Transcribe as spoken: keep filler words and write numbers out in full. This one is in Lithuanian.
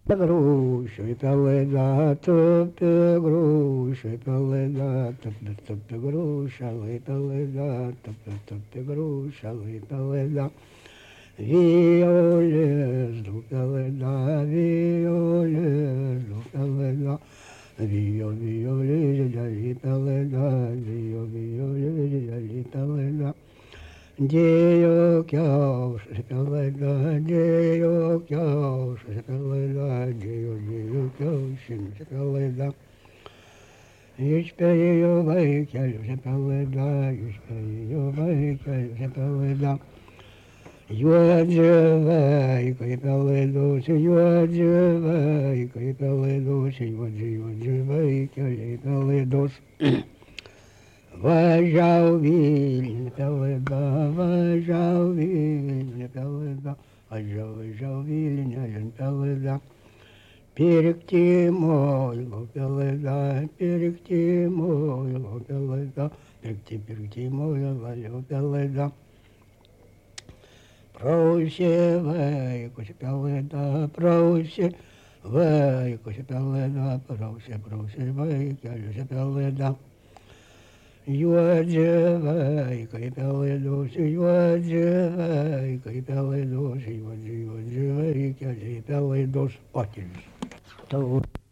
Груши пелена, тупи груши пелена, тупи тупи груша пелена, тупи тупи груша пелена. Violino pелена, violino pелена, vio violino pелена, vio violino pелена. Dio chios pелена, Dio chios pелена, Dio Dio chios pelena. Ispeio vai chios pelena, ispeio vai chios pelena. Yuadjavai Kaipaledos, Yuadjavai Kaipaledos, Yuadjavai Kaipaledos. Vajavil Peleda, Vajavil Peleda, Vajavil Najan Peleda. Pirikti moilo Peleda, Pirikti moilo Peleda, Pirikti Pirikti moilo Peleda. Проще вайкусь пелена, проще вайкусь пелена, проще, проще вайкусь пелена. Юадже вайкусь пеленус, юадже вайкусь пеленус, юадже, юадже вайкусь пеленус. Очень.